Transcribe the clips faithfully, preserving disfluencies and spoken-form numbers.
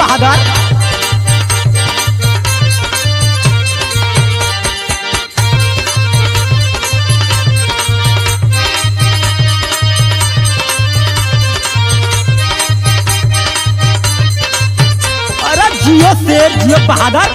बहादुर। अरे जियो शेर जियो बहादुर।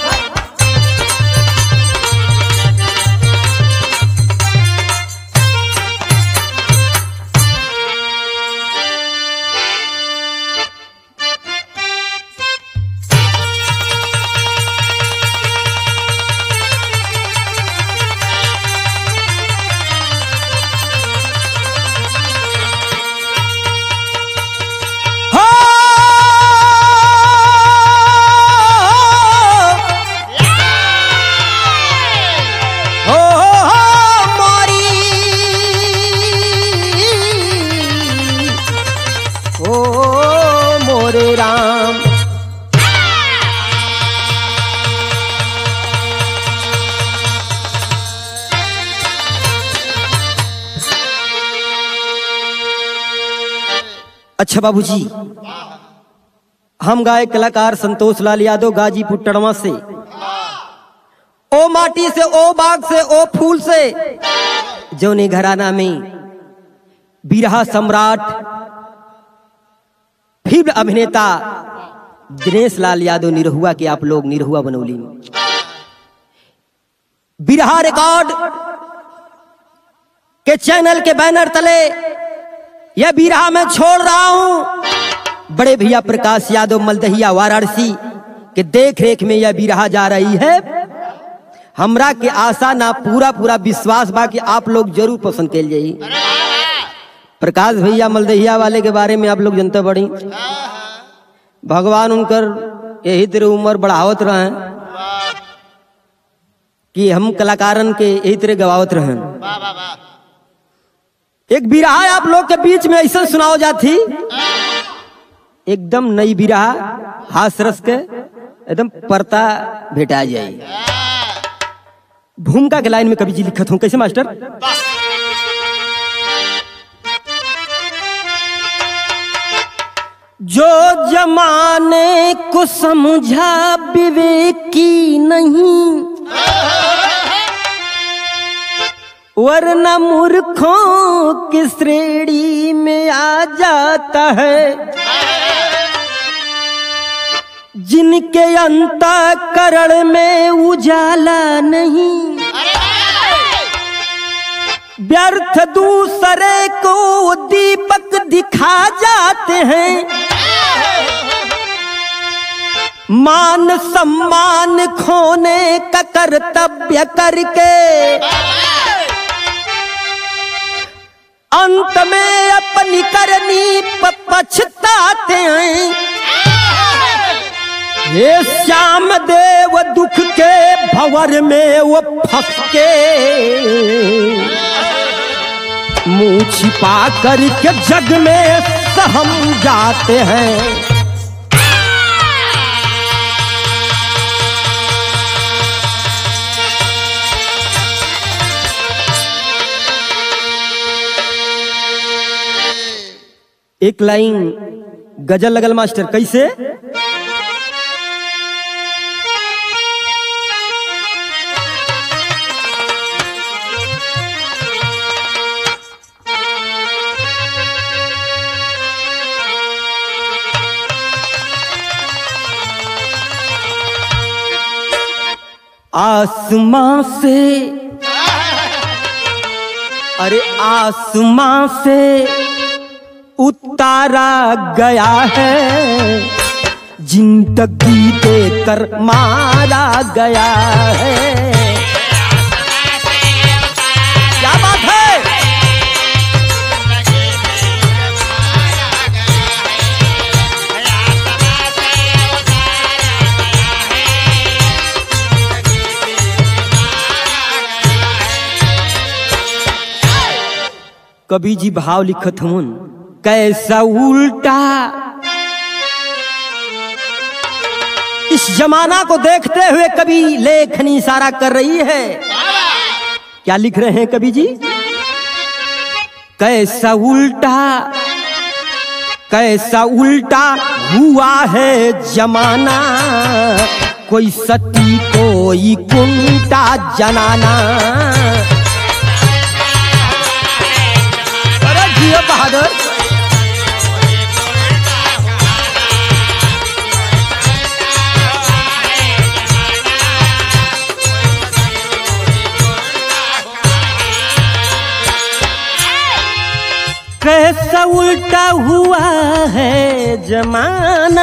राम अच्छा बाबूजी, हम गायक कलाकार संतोष लाल यादव गाजीपुर टड़वा से, ओ माटी से, ओ बाग से, ओ फूल से, जौने घराना में बिरहा सम्राट फिल्म अभिनेता दिनेश लाल यादव निरहुआ के आप लोग निरहुआ बनौली। बिरहा रिकॉर्ड के चैनल के बैनर तले यह बिरहा मैं छोड़ रहा हूं। बड़े भैया प्रकाश यादव मलदहिया वाराणसी के देख रेख में यह बिरहा जा रही है। हमरा के आशा ना पूरा पूरा विश्वास बा कि आप लोग जरूर पसंद कर जाइए। प्रकाश भैया मलदहिया वाले के बारे में आप लोग जनते बड़ी, भगवान उनकर यही तरह उम्र बढ़ावत रहे कि हम कलाकारन के यही तरह गवावत रहे। एक बिरहा आप लोग के बीच में ऐसा सुनाओ जाती, एकदम नई बिरहा हास रस के एकदम परता भेटा जाए। भूमिका के लाइन में कवि जी लिखत हूं, कैसे मास्टर? जो जमाने को समझा विवेकी नहीं, वरना मूर्खों की श्रेणी में आ जाता है। जिनके अंतःकरण में उजाला नहीं, व्यर्थ दूसरे को दीपक दिखा जाते हैं। मान सम्मान खोने का कर्तव्य करके अंत में अपनी करनी पछताते हैं। ये श्याम देव दुख के भंवर में वो फंस के मुंह छिपा करके जग में सहम जाते हैं। एक लाइन गजल लगल मास्टर, कैसे? आसमां से, अरे आसमां से उतारा गया है, जिंदगी देकर मारा गया है। क्या बात है? कवि जी भाव लिखत हूं, कैसा उल्टा इस जमाना को देखते हुए कवि लेखनी इशारा कर रही है। क्या लिख रहे हैं कवि जी? कैसा उल्टा, कैसा उल्टा हुआ है जमाना, कोई सती कोई कुंटा जनाना। अरे जियो बहादुर, कैसा उल्टा हुआ है जमाना,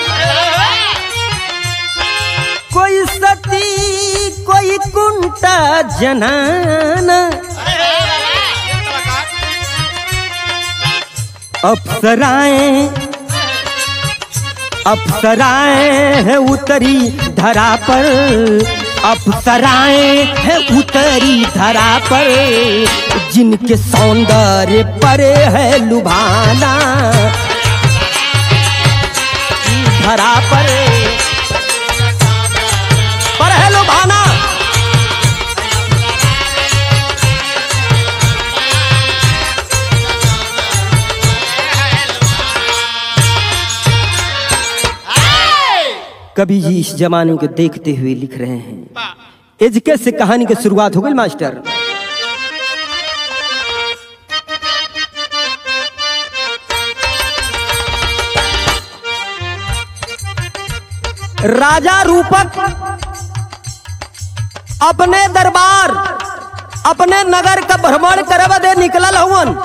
कोई सती कोई कुंटा जनाना। अप्सराएं अप्सराएं है उतरी धरा पर, अप्सराएं है उतरी धरा पर, जिनके सौंदर्य पर है लुभाना। धरा पर पर है लुभाना। कवि जी इस जमाने को देखते हुए लिख रहे हैं। एजके से कहानी की शुरुआत हो गई मास्टर। राजा रूपक अपने दरबार अपने नगर का भ्रमण करवा दे निकलल हुवन।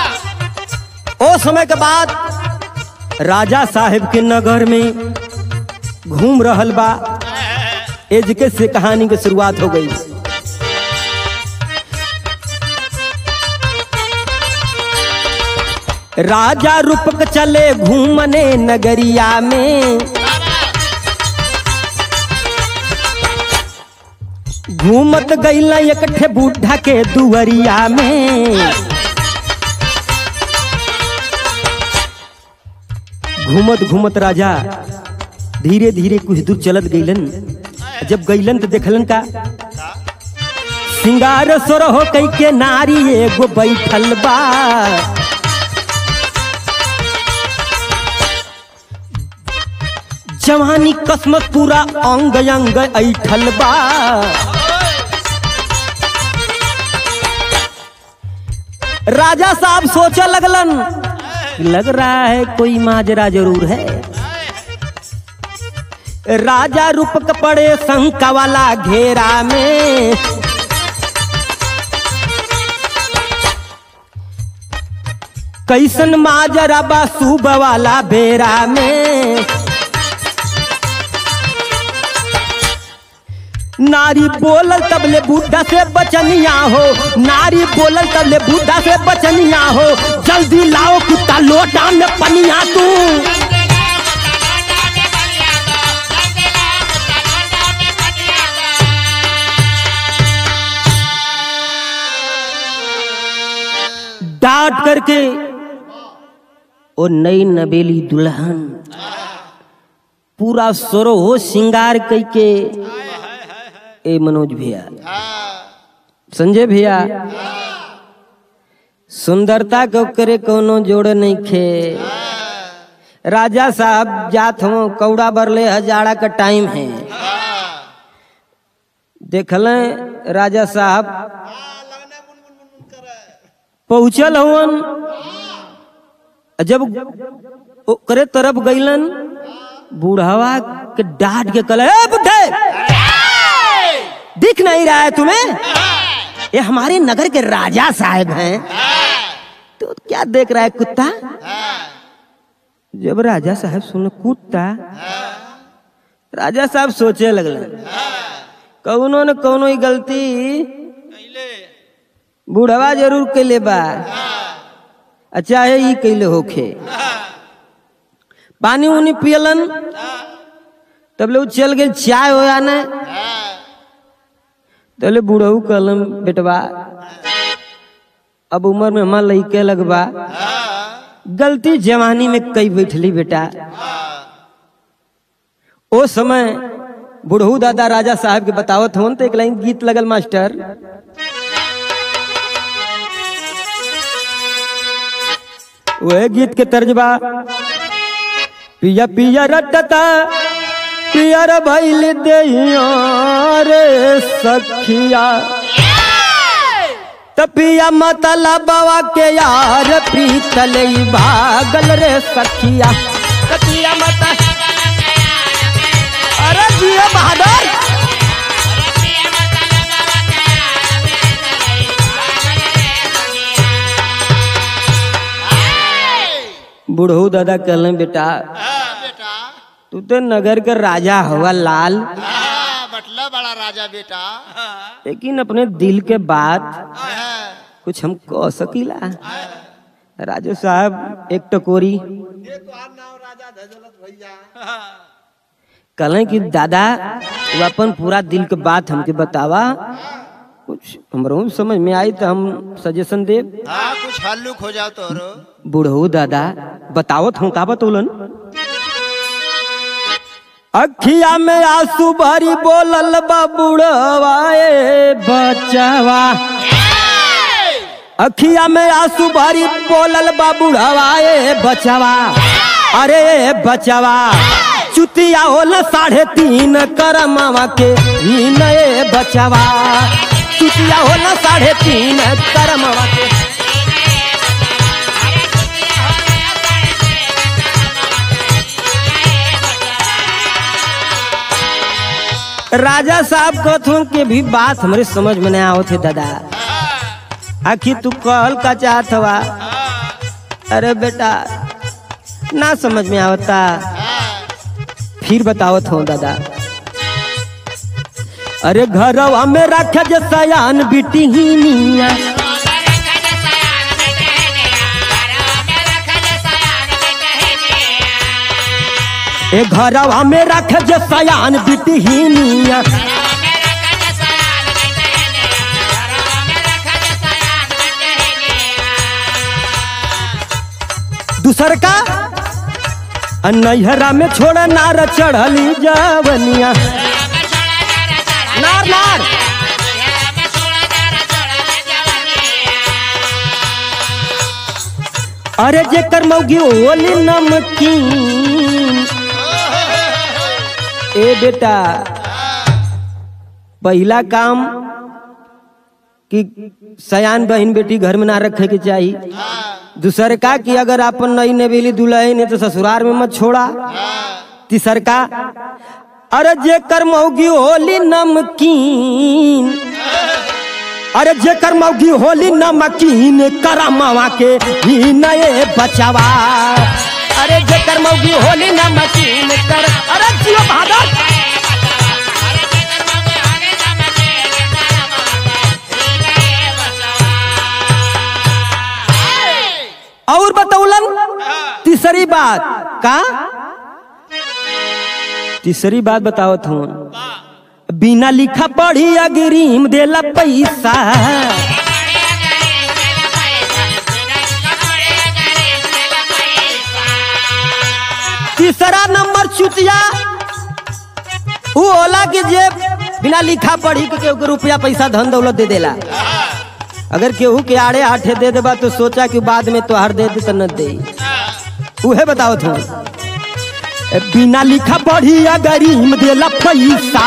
ओ समय के बाद राजा साहिब के नगर में घूम रहल बा। एजके से कहानी की शुरुआत हो गई। राजा रूपक चले घूमने नगरिया में, घूमत गईल एकठे बूढ़ा के दुवरिया में। घूमत घूमत राजा धीरे धीरे कुछ दूर चलत गईलन। जब गईलन तो देखलन का सिंगार सोर हो कई के नारी एगो बैठल बा। जवानी कसमत पूरा अंग अंग ऐठल बा। राजा साहब सोचे लगलन, लग रहा है कोई माजरा जरूर है। राजा रूपक पड़े शंका वाला घेरा में, कैसन माजरा बा सूब वाला बेरा में। नारी बोलल तबले बूढ़ा से बचनिया हो, नारी बोलल तबले बूढ़ा से बचनिया हो, जल्दी लाओ कुत्ता लोटा में पनिया तू। डांट करके और नई नवेली दुल्हन पूरा सोरो हो श्रृंगार कई के। ए मनोज भैया, संजय भैया, सुंदरता को करे कोनो जोड़ नहीं खे। राजा साहब जात हो कौड़ा बरले हजारा का टाइम है। देखल राजा साहब पहुंचल हवन। जब करे तरफ गईलन, बूढ़ावा के डांट के कल, बुढ़े दिख नहीं रहा है तुम्हें? ये हमारे नगर के राजा साहब हैं, तो क्या देख रहा है कुत्ता? जब राजा साहब सुन कुत्ता, राजा साहब सोचे लगल कौनो न कौनो ही गलती बूढ़वा जरूर कैले बा, अच्छा है ये कैले होखे। पानी उनी पियलन, तब ले चल गए चाय होया ने। तले बूढ़ऊ कहलन, बेटवा अब उम्र में हमार लइके लगबा, गलती जवानी में कई बैठली बेटा। ओ समय बूढ़ऊ दादा राजा साहब के बतावत होन तो एक लाइन गीत लगल मास्टर। वह गीत के तर्जबा, पिया पिया रटता पियर भइल देहिया रे सखिया त पिया मतलब बाबा के यार प्रीतल भागल रे सखिया त पिया मत अरे जिया बहादुर बुढ़ऊ दादा कहले बेटा बेटा तू तो नगर के राजा हुआ लाल बटला बड़ा राजा बेटा लेकिन अपने दिल के बात कुछ हम कह सकीला राजू साहब एक टकोरी कहले कि दादा तू अपन पूरा दिल के बात हमके बतावा कुछ हमरो समझ में आई तो हम सजेशन दे हाँ कुछ हल्लुक हो जाओ तो बुढ़ऊ दादा बतावत हूँ का बतौलन अखिया में आंसू भरी बोलल बा बुढ़वा ए बचवा अखिया में आंसू भरी बोलल बा बुढ़वा ए बचवा अरे बचवा चुतिया होला साढ़े तीन करमावा के ही नए बचवा चुतिया होला साढ़े तीन करमावा के राजा साहब कहथुन के भी बात हमारे समझ में नहीं आओ थे दादा आखिर तू कहल का चाहत हवा अरे बेटा ना समझ में आवता फिर बतावत हूँ दादा अरे घरवा में रख जे सयान बिटी ही निया ए घरवा में रख जे सयान बिटी ही निया दूसर का नैहरा में छोड़ा नार चढ़ली जवनिया नार नार अरे जेकर मौगी ओली नमकीन ए बेटा पहला काम कि सयान बहन बेटी घर में ना रखे के चाहिए दूसर का कि अगर अपन नई नवेली दुल्हन है तो ससुराल में मत छोड़ा तीसर का अरे जेकर मौगी होली नमकीन अरे जेकर मौगी होली नमकीन करमावा के ही नए बचवा अरे जेकर मौगी होली नमकीन कर अरे जियो बहादुर और बतौलन तीसरी बात का तीसरी बात बताओ थू बिना लिखा पढ़ी अग्रिम देला पैसा तीसरा नंबर चुतिया वो होला कि जे बिना लिखा पढ़ी के रुपया पैसा धन दौलत दे देला अगर केहू के आड़े आठे दे देबा तो सोचा कि बाद में तोहार दे दे तो न दे उहे बताओ तू बिना लिखा पढ़ी अग्रिम देला पैसा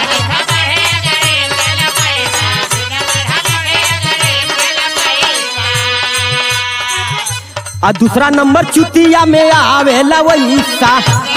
आ दूसरा नंबर चुतिया में आवेला वैसा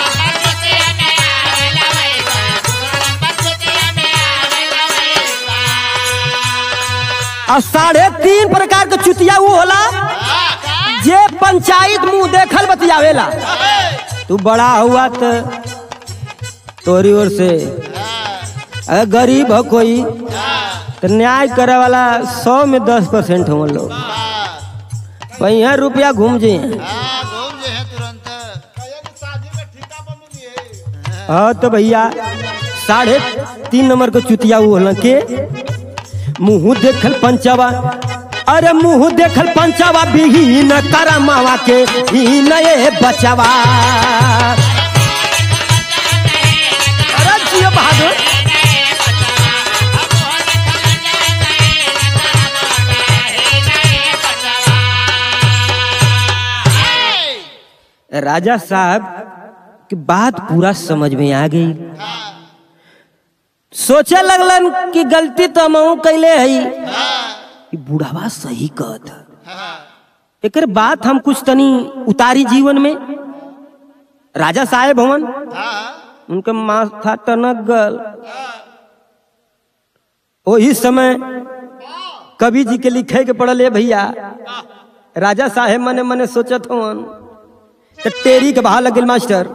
और साढ़े तीन प्रकार के चुतिया वो होला जे पंचायत मुंह देखल बतियावेला तू बड़ा हुआ तो तोरी ओर से अगर गरीब हो कोई तो न्याय करे वाला सौ में दस परसेंट हो लोग पहिया रुपया घूम जे हाँ तो भैया साढ़े तीन नंबर को चुतिया वो होला के मुँह देखल पंचवा अरे मुँह देखल पंचवा बिहीन करमावा के ही नए बचवा अरे जियो बहादुर राजा साहब कि बात पूरा समझ में आ गई। सोचे लगलन कि गलती तो हम कैले हई कि बुढ़ावा सही कहत। एक बात हम कुछ तनी उतारी जीवन में। राजा साहेब भवन उनका माथा टनक गल। वही समय कवि जी के लिखे के पड़ल है भैया। राजा साहेब मने मने सोचत हवन तो तेरी के बहा लगिल मास्टर।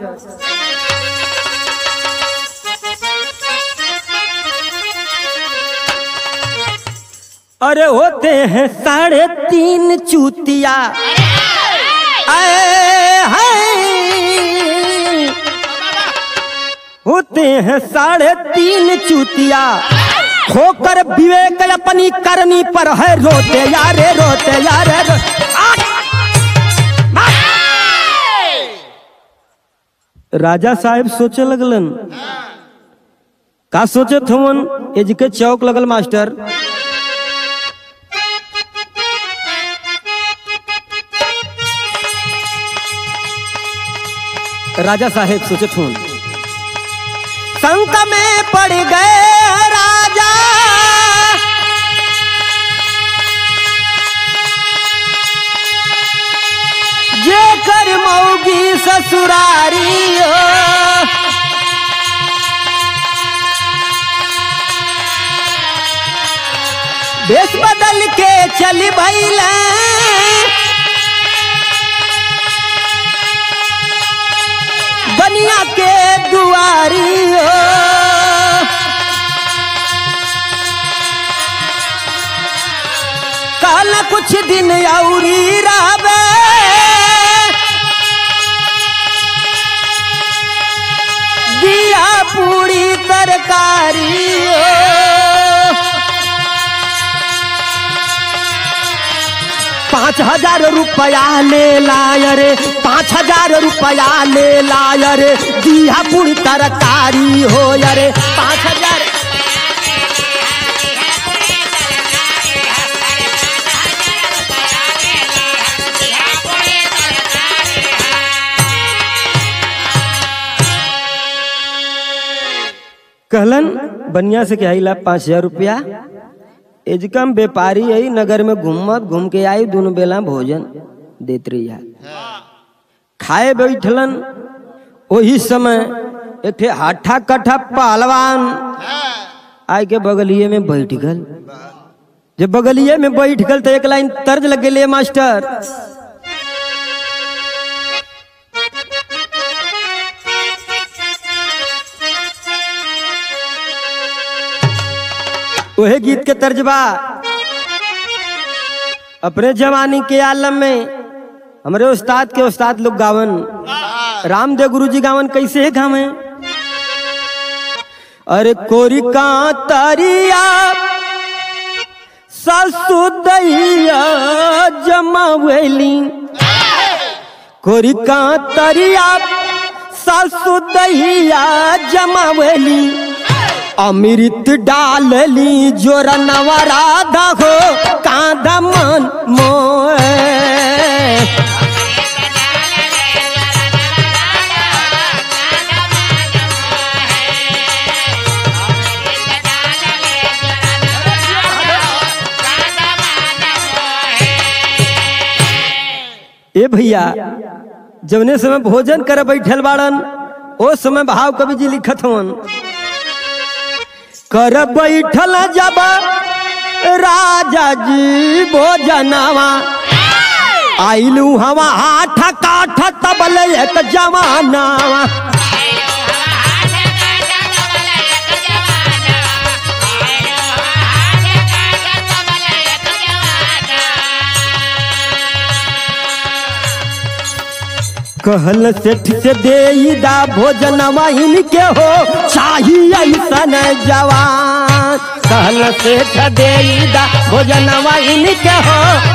अरे होते हैं साढ़े तीन चूतिया, आए हाय होते हैं साढ़े तीन चूतिया, खोकर विवेक अपनी करनी पर है रोते यारे रोते यारे रो। राजा साहेब सोचे लगलन। का सोचे थवन एज के चौक लगल मास्टर। राजा साहेब सोचे थवन शंका में पड़ गए राजा, जे कर मौगी ससुरारी हो, देश बदल के चली भइले, बनिया के दुआरी हो। काल कुछ दिन औरी रहबे, दिया पूरी तरकारी हो। पाँच हजार रुपया ले लाय रे, पाँच हजार रुपया ले लाय रे, दिया पूरी तरकारी हो रे। पाँच हजार कहलन बनिया से क्या ला पाँच हजार रुपया। एजकम व्यापारी आई नगर में घूमत घूम के आई, दोनों बेला भोजन देत रही। खाए बैठलन। वही समय एक ठे हाठा कट्ठा पहलवान आय के बगलिए में बैठ गल। जब बगलिए में बैठ गल तो एक लाइन तर्ज लगे ले मास्टर। वही गीत के तर्जबा अपने जवानी के आलम में हमारे उस्ताद के उस्ताद लोग गावन। रामदेव गुरु जी गावन कैसे है गावे। अरे कोरी का तरिया सासु दैया जमावेली, कोरी का तरिया सासु दैया जमावेली, अमृत डालली जोरा नवराधा हो कांदा मन मोए। ए भैया जवने समय भोजन कर बैठल बाड़न ओ समय भाव कवि जी लिखत हवन। कर बैठल जब राजा जी भोजनवा, आइलू हवा हाथ काठ तबल एक जवानावा। कहल सेठ से दे दा भोजनवा इनके हो चाहिए ऐसन जवान। कहल सेठ दे दा भोजनवा इनके हो।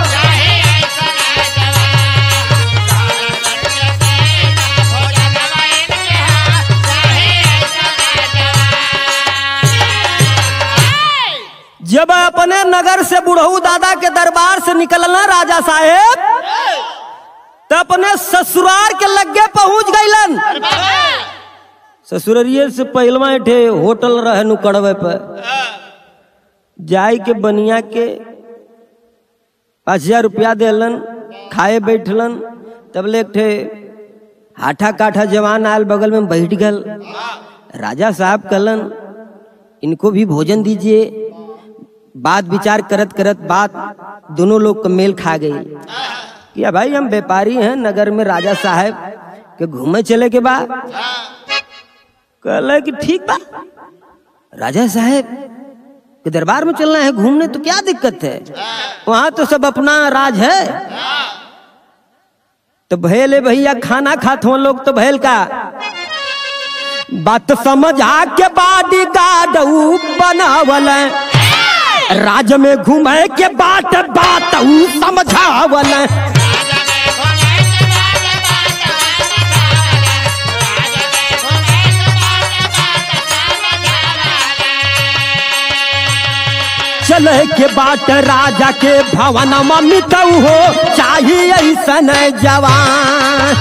जब अपने नगर से बुढ़ऊ दादा के दरबार से निकलना राजा साहेब तो अपने ससुराल के लगे पहुंच गईलन। ससुररिये से पहलवा एठे होटल रहे नु कड़वे पर जाई के बनिया के पाँच हजार रुपया देलन, खाए बैठलन। तब ले ठे हाठा काठा जवान आयल बगल में बैठ गल। राजा साहब कहलन इनको भी भोजन दीजिए। बात विचार करत करत बात दोनों लोग का मेल खा गई। क्या भाई हम व्यापारी हैं, नगर में राजा साहब के घूमे चले के बाद कहला कि ठीक बा, राजा साहब के दरबार में चलना है घूमने तो क्या दिक्कत है, वहां तो सब अपना राज है। तो भैले भैया खाना खाते हो लोग तो भैल का बात समझ आके बाडी गार्ड बनावल, राज में घूमे के बात बात समझावल। चले के बाट राजा के भवन ममित हो चाहिए ऐसन जवान।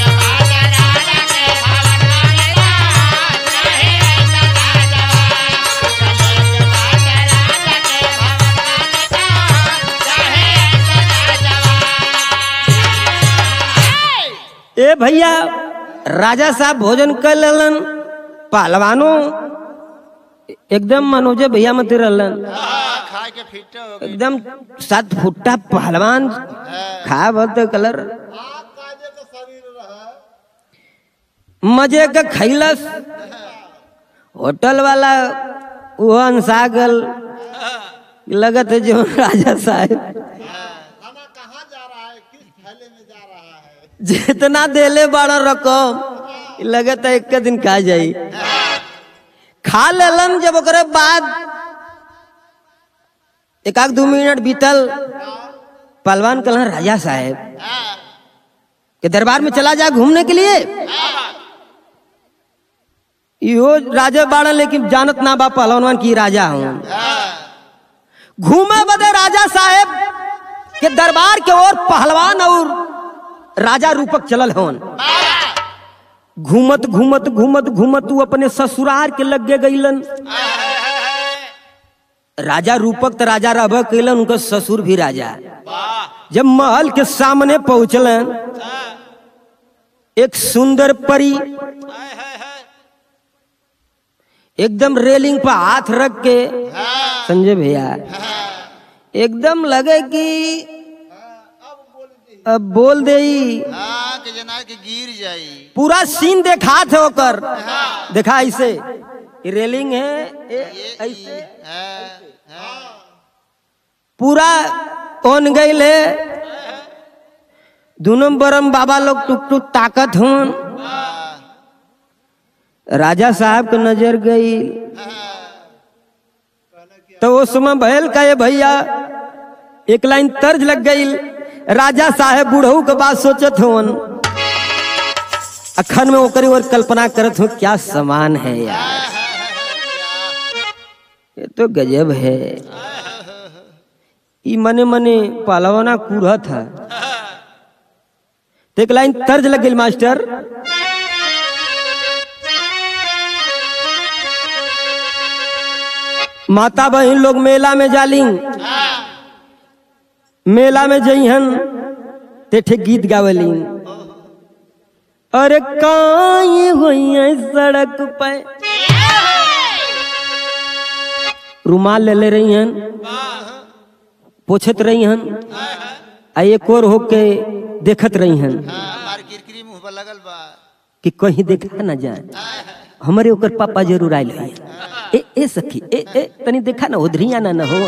ए भैया राजा साहब भोजन कर लेलन, पहलवानों एकदम मनोजे भैया मत रहलन, खाए के फिट हो गई। एकदम सात फुट्टा पहलवान खा बहुत कलर मजे का खैलस। होटल वाला वो अंसा गल लगत है जो राजा साहब जितना देले बड़ा रकम लगत है एक दिन खा जाई। खा लेलन। जब ओकरे बाद एक आध दो मिनट बीतल, पहलवान कहलन राजा साहब के दरबार में चला जा घूमने के लिए। यो राजा बाड़ा लेकिन जानत ना बा पहलवान की राजा हूं। घूमे बदे राजा साहब के दरबार के ओर पहलवान और राजा रूपक चलल हवन। घूमत घूमत घूमत घूमत तू अपने ससुराल के लगे गईलन। राजा रूपक तो राजा रहबा कैलन, उनका ससुर भी राजा। जब महल के सामने पहुंचलन, एक सुंदर परी एकदम रेलिंग पर हाथ रख के, संजय भैया एकदम लगे कि अब बोल दे हाँ, कि जना के गिर जाई। पूरा सीन देखा थे ओकर। देखा ऐसे रेलिंग है ए, ऐसे पूरा ओन गईल है। दोनों बरम बाबा लोग टुक टुक ताकत हूं। राजा साहब को नजर गई तो वो समय भैल का ये भैया एक लाइन तर्ज लग गई। राजा साहब बूढ़ऊ के बात सोचत होन, अखन में ओकरी और कल्पना करत हो क्या समान है यार, ये तो गजब है। ई मने मने पहलवाना कूढ़ा था। तो एक लाइन तर्ज लग गई मास्टर। माता बहन लोग मेला में जाली, मेला में जइहन तेठे गीत गावली। अरे काई हुई सड़क पे रुमाल ले ले रही हन, पोछत रही हन, आ एक और होके देखत रही हन कि कहीं देखा ना जाए। हमारे ओकर पापा जरूर आयल है। ए ए सखी ए ए तनी देखा ना उधरिया ना न हो।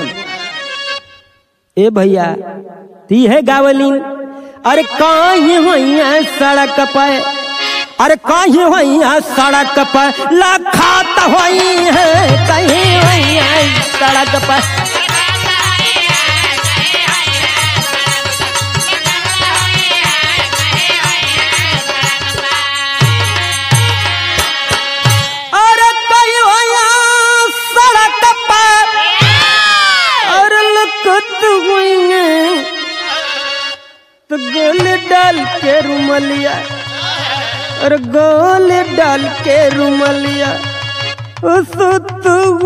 ए भैया ती है गावलीन। अरे कहीं हुई है सड़क पे, अरे कहीं हुई है सड़क पे लखात हुई है, कहीं हुई है सड़क पे। तो गोल डाल के रुमलिया और गोल डाल के रुमलिया सुत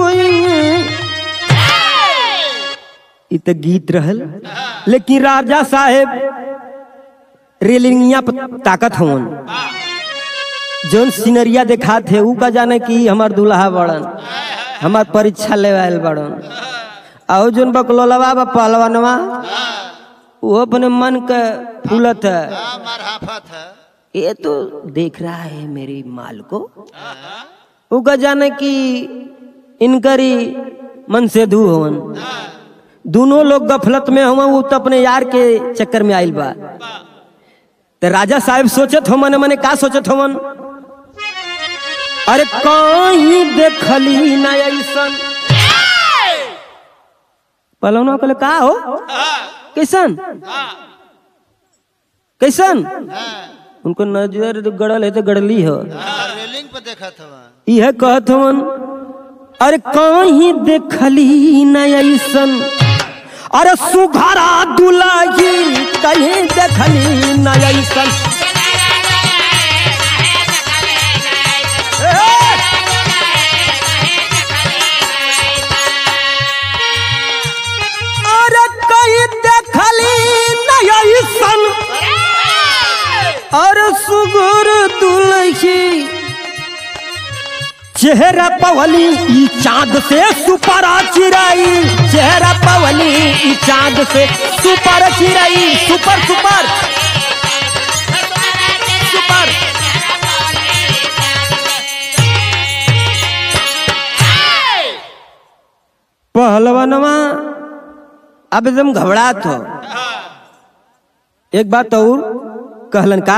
इ त गीत रहल। लेकिन राजा साहेब रेलिंगिया पर ताकत हवन जोन सीनरिया देखा थे ऊ का जाने की हमार दुल्हा बड़न हमार परीक्षा ले आयल बड़न आओ जोन बकलोलवा बा पहलवानवा वो अपने मन के फूलत है ये तो देख रहा है मेरी माल को ऊ का जाने की इनकरी मन से धू हवन दोनों लोग गफलत में हवन वो तो अपने यार के चक्कर में आइल बा। तो राजा साहब सोचत हो मने मने का सोचत हो मन अरे कहीं देखली ना ऐसन पलवना कहले का हो कैसन कैसन उनको नजर गड़ल है तो गड़ली हो रेलिंग पे देखा था यह कहत हवन अरे कहीं देखली ना ऐसन अरे सुघारा दुलाही कहीं देखली ना ऐसन अरे कहीं देखली ना ऐसन अरे सुघर दुलाही चेहरा पवली ई चांद से सुपरा चिराई चेहरा पवली ई चांद से सुपर चिराई सुपर सुपर सुपर पहलवानवा अब एकदम घबरात हो। एक बात और कहलन का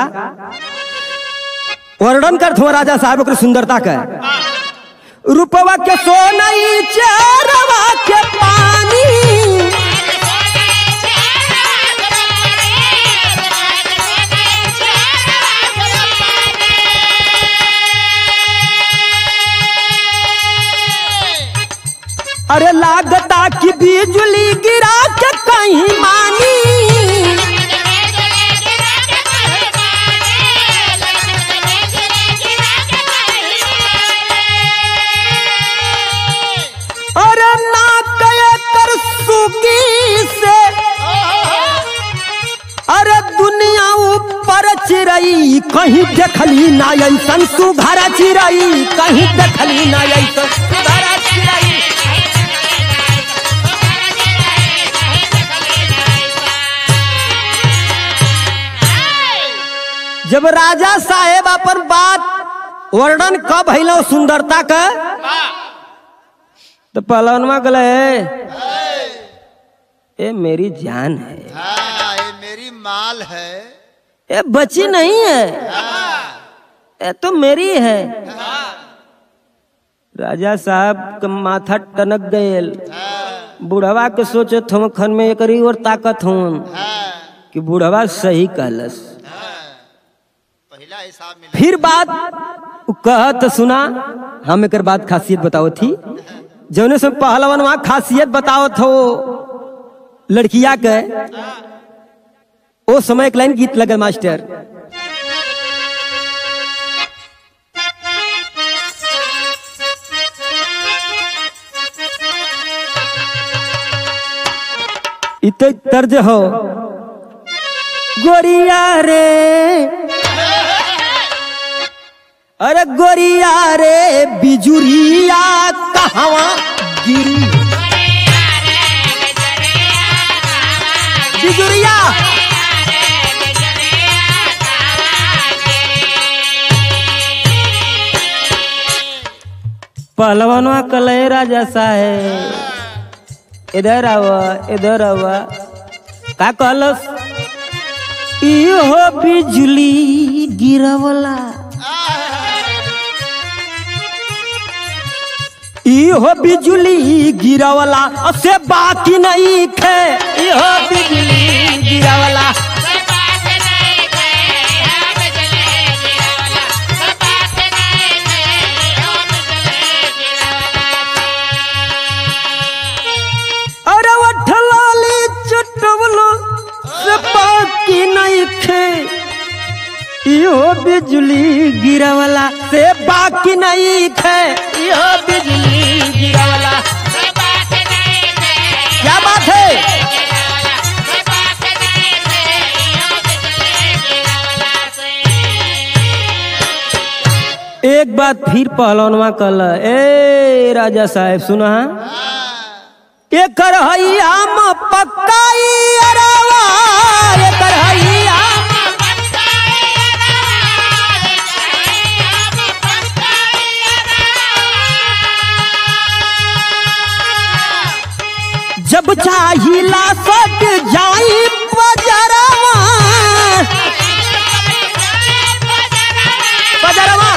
वर्णन कर थो राजा साहब की सुंदरता का रूपवा के सोनई चेहरवा के पानी अरे लागता कि बिजली गिरा के कहीं मानी अरे दुनिया ऊपर चिरई कहीं देखली ना ऐसन सुघारा चिरई कहीं देखली ना ऐसन सुघारा चिरई जब राजा साहेब अपन बात वर्णन कब भइलो सुंदरता का तो पहलवानवा गले ये मेरी जान है हाँ, ये मेरी माल है ये बची नहीं है हाँ। ये तो मेरी है हाँ। राजा साहब का माथा टनक गए हाँ। बुढ़वा के सोचे थम खन में एक और ताकत हूँ हाँ। कि बुढ़वा सही कहलस हाँ। पहला हिसाब मिला। फिर बात कहत सुना हम एक बात खासियत बताओ थी जौने से पहलवान वहां खासियत बताओ थो लड़किया के ओ समय एक लाइन गीत लगल मास्टर इत तर्ज हो गोरिया रे अरे गोरिया रे बिजुरिया कहवा गिरी बिजुरिया पहलवानवा कले राजा साहेब इधर आवा इधर आवा का कहलस इहो बिजली गिरवला इहो बिजली गिरवला से बाकी नहीं खे इहो बिजली गिरवला अरे वठलाली चटवलो से बाकी नहीं खे यो बिजली गिरवला से बाकी नहीं थे, यो बिजली गिरवला से बाकी नहीं थे। क्या बात है? एक बात फिर पहलवानवा कल, ए राजा साहेब सुना, ये करहैया म पक्काई अरवा, ये करहैया जब चाहिला सट जाई बजरवा, बजरवा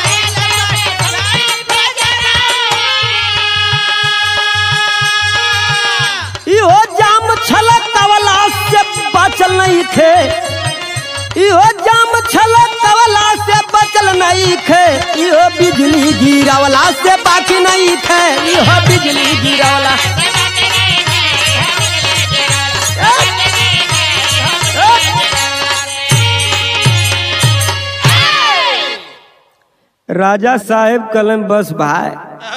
यो जाम छलक तवला से बचल नहीं थे, यो जाम छलक तवला से बचल नहीं थे, यो बिजली गिरावला से बाकी नहीं थे, यो बिजली गिरावला। राजा साहेब कलम बस भाई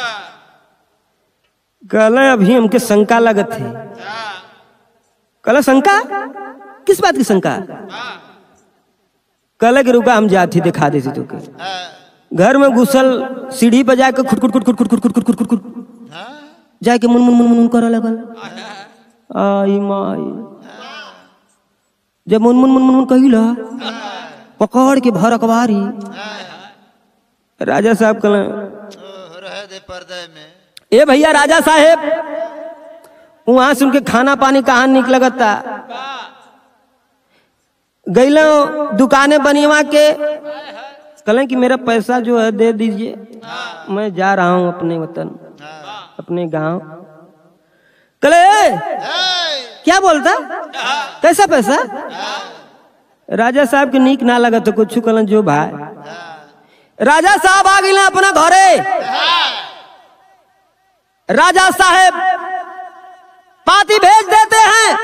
कल अभी हमके शंका लगत है। कल शंका किस बात की शंका? कल के रुका हम जाती दिखा देती तो के घर में घुसल सीढ़ी पर जाके खुट खुट खुट खुट खुट खुट खुट खुट खुट खुट जाके मुन मुन मुन मुन करे लगल। आई माई जब मुन मुन मुन मुन कहिला पकड़ के भर अखबारी राजा साहब कल रहे दे पर्दे में। ए भैया राजा साहेब वहां से उनके खाना पानी कहाँ निक लगता, गईलो दुकानें बनीवा के कल कि मेरा पैसा जो है दे दीजिए, मैं जा रहा हूं अपने वतन अपने गांव। कले क्या बोलता, कैसा पैसा? राजा साहब के नीक ना लगा तो कुछ कल जो भाई राजा साहब आ गए अपना घरे। राजा साहेब पाती भेज देते हैं,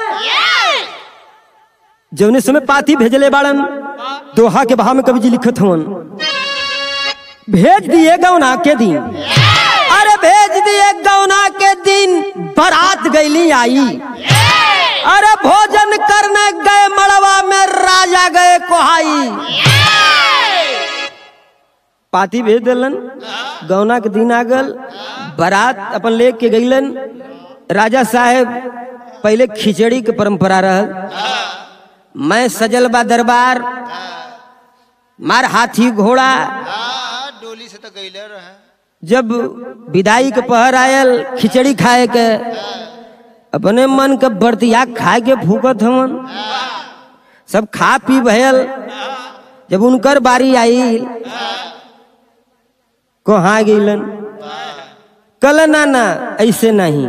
जौने समय पाती भेजले बाड़न दोहा के बहा में कवि जी लिखत हवन, भेज दिए गौना के दिन, अरे भेज दिए गौना के दिन बारात गईली आई, अरे भोजन करने गए मड़वा में राजा गए कोहाई। पाती भेज दिलन, गौना के दिन आ गल, बारात अपन ले के गईलन। राजा साहेब पहले खिचड़ी के परंपरा रहल, मैं सजल बा दरबार, मार हाथी घोड़ा, डोली से तो गईले रहे। जब विदाई के पहर आयल खिचड़ी खाए के, अपने मन के बर्तिया खाए के फूकत हवन, सब खा पी भयल। जब उनकर बारी आई कहाँ गईलन, कल ना ना ऐसे नहीं,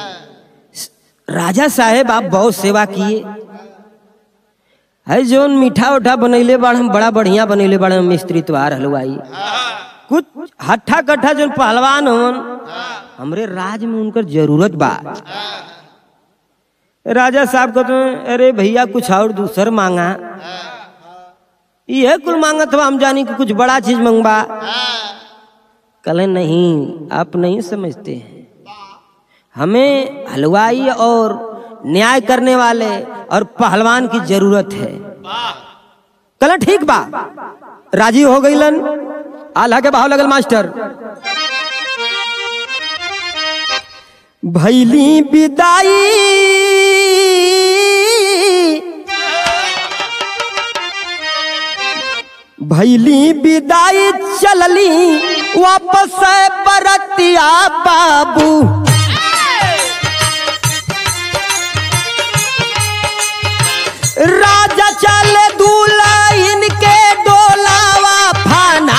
राजा साहेब आप बहुत सेवा किए है, जो मीठा उठा बनैले बाड़ हम बड़ा बढ़िया बनैले बाड़ मिस्त्री त्वार हलवाई, कुछ हट्ठा कट्ठा जो पहलवान हवन हमरे राज में उनकर जरूरत बा। राजा साहब कहते हैं अरे भैया कुछ और दूसर मांगा, यह कुल मांगा था हम जानी कि कुछ बड़ा चीज मंगवा। कल नहीं आप नहीं समझते हैं, हमें हलवाई और न्याय करने वाले और पहलवान की जरूरत है। कल ठीक बा, राजी हो गईलन। आल्हा के भाव लगल मास्टर, भैली विदाई भैली विदाई चलली वापस बरतिया बाबू, राजा चले दूल्हा इनके डोलावा फाना,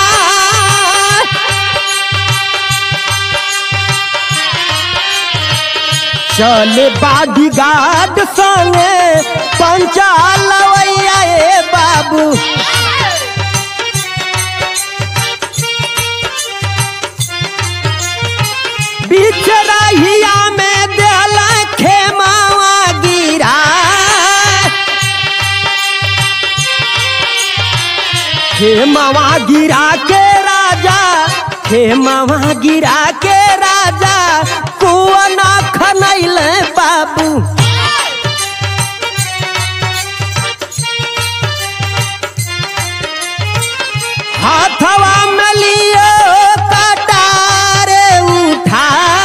चले बाडीगार्ड संगे पंचालवैया ए बाबू, बीच रहिया में देला खेमावा गिरा, खेमवा गिरा के राजा खेमवा गिरा के राजा कुआं ना खनैले बाबू। हाथवा में लियो कटारे उठा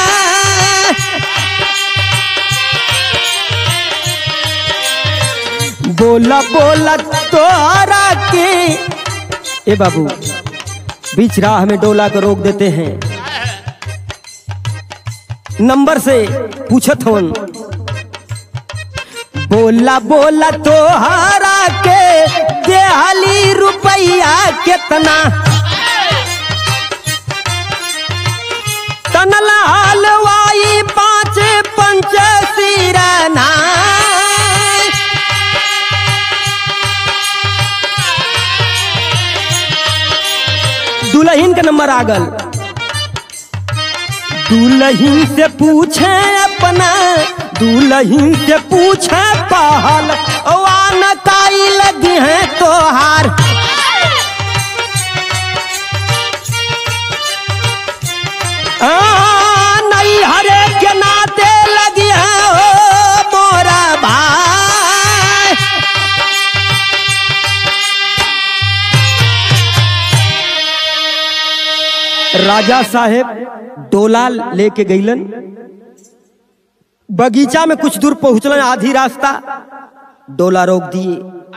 बोला बोला तोरा के ए बाबू बीच राह में डोला को रोक देते हैं। नंबर से पूछत हवन बोला बोला तोहरा के देहली रुपया कितना तनला हलवाई पाँच पंच सिरना दुल्हन का नंबर आगल। दुल्हन से पूछे अपना दुल्हन से पूछे पहल वान काई लगी है तोहार। नहीं हरे के नाते लगी है ओ मोरा भाई। राजा साहेब डोला लेके गईलन। बगीचा में कुछ दूर पहुंचलन, आधी रास्ता डोला रोक दिए।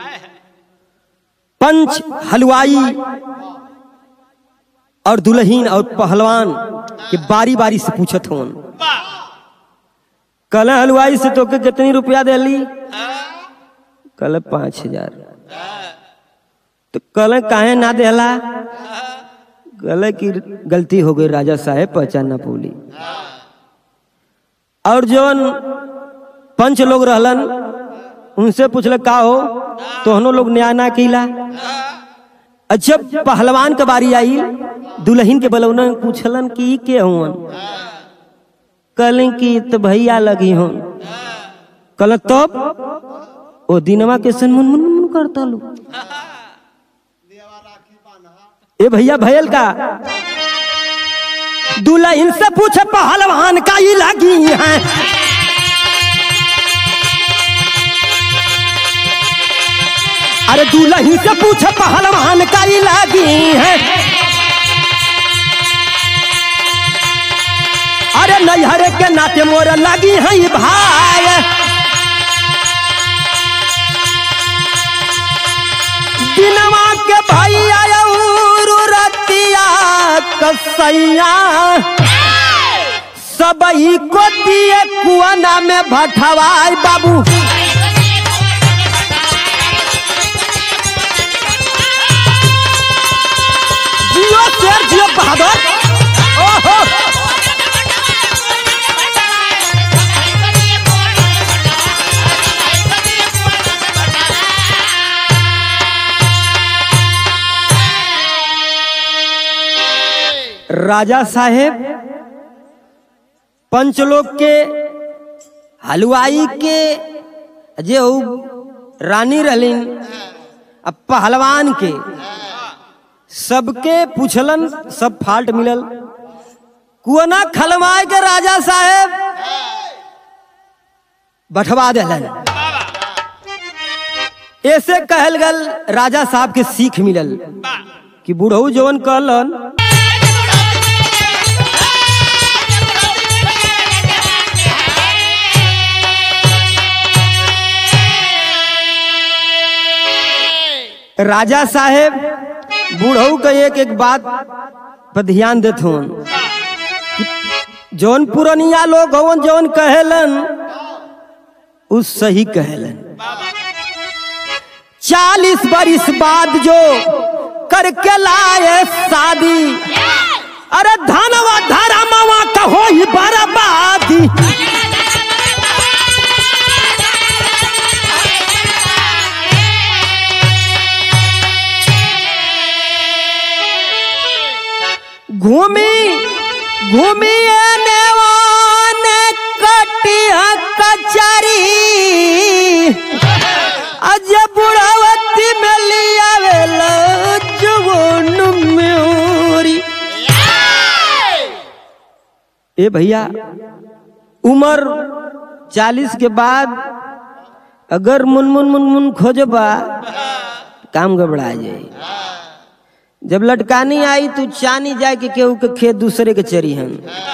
पंच हलवाई और दुल्हन और पहलवान के बारी बारी से पूछत हवन कल हलवाई से तोके कितनी रुपया देली? कल पांच हजार। तो कल काहे ना देला? कल की गलती हो गई राजा साहेब, पहचान ना पौली। और जौन पंच लोग रहलन उनसे पूछल का हो तोहनो लोग न्याय ना कीला। अच्छा पहलवान के बारी आई, दुल्हन के बलौना पूछलन कि के हुन? कल की तो भैया लगी हो। कल तब ओ दिनवा के सन मुन मुन करता लो ए भैया भयल का। दुल्हन से पूछे पहलवान का ही लगी है। अरे दुल्हन से पूछे पहलवान का ही लगी है। अरे नैहरे के नाते मोर लगी है भाई। दिनवा के भैया रतिया कसैया सबई को दिए कुआना में भटवाई बाबू। जियो शेर जियो बहादुर। ओहो राजा साहेब पंचलोक के हलवाई के जे रानी रहलिन अब पहलवान के सबके पूछलन, सब फाल्ट मिलल। कुआना खलवाए के राजा साहेब बैठवा दिलन। ऐसे कहल गल राजा साहब के सीख मिलल कि बूढ़ऊ जवन कहलन राजा साहेब बूढ़ऊ का एक एक बात पर ध्यान देते हन। जौन पुरनिया लोग हवन जौन कहेलन उस सही कहेलन। चालीस बरिस बाद जो करके लाए शादी, अरे धनवा धर्मवा कहो ही बर्बादी। घूमी घूमी नेवान कटिया कचरी अज बुढ़ावती में लिया वेला जो ए भैया उम्र चालीस के बाद अगर मुनमुन मुनमुन खोजबा काम गबड़ा जाए। जब लटकानी आई तू चानी जाए के केहू के खेत दूसरे के चरी हन,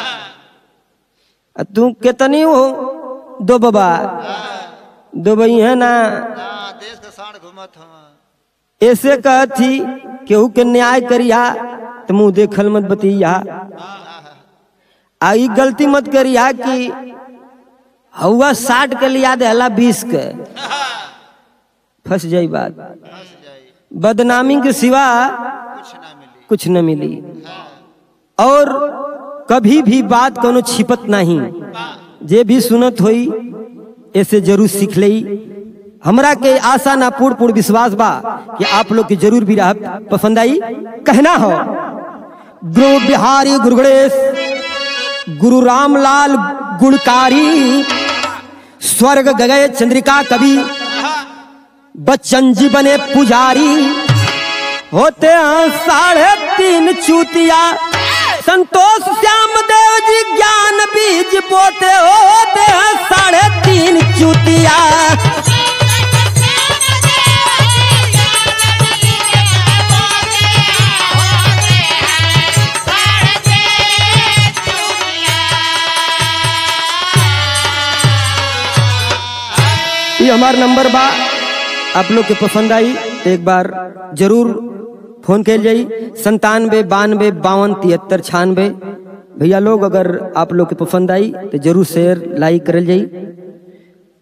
तू कितनी हो दो बाबा दो बई है ना, देश का साढ़ घूमत हम ऐसे कहती केहू के न्याय करिया तो मुंह देखल मत बतिया, आई गलती मत करिया कि हवा साठ के लिया दे हला बीस के, फंस जाई बात। बदनामी के सिवा कुछ ना मिली कुछ न मिली। और कभी भी बात कोनो छिपत नहीं, जे भी सुनत होई ऐसे जरूर सीख लई। हमरा के आशा ना पूर्ण पूर्ण विश्वास बा कि आप लोग की जरूर भी राह पसंद आई। कहना हो गुरु बिहारी गुरु गणेश गुरु रामलाल गुणकारी, स्वर्ग गए चंद्रिका कवि बच्चन जी बने पुजारी, होते हैं साढ़े तीन चूतिया संतोष श्याम देव जी ज्ञान बीज बोते, होते हैं साढ़े तीन चूतिया। ये हमारा नंबर बा, आप लोग के पसंद आई तो एक बार जरूर फोन कर जाई संतानवे बानवे बावन तिहत्तर छियानवे। भैया लोग अगर आप लोग के पसंद आई तो जरूर शेयर लाइक कर जाई।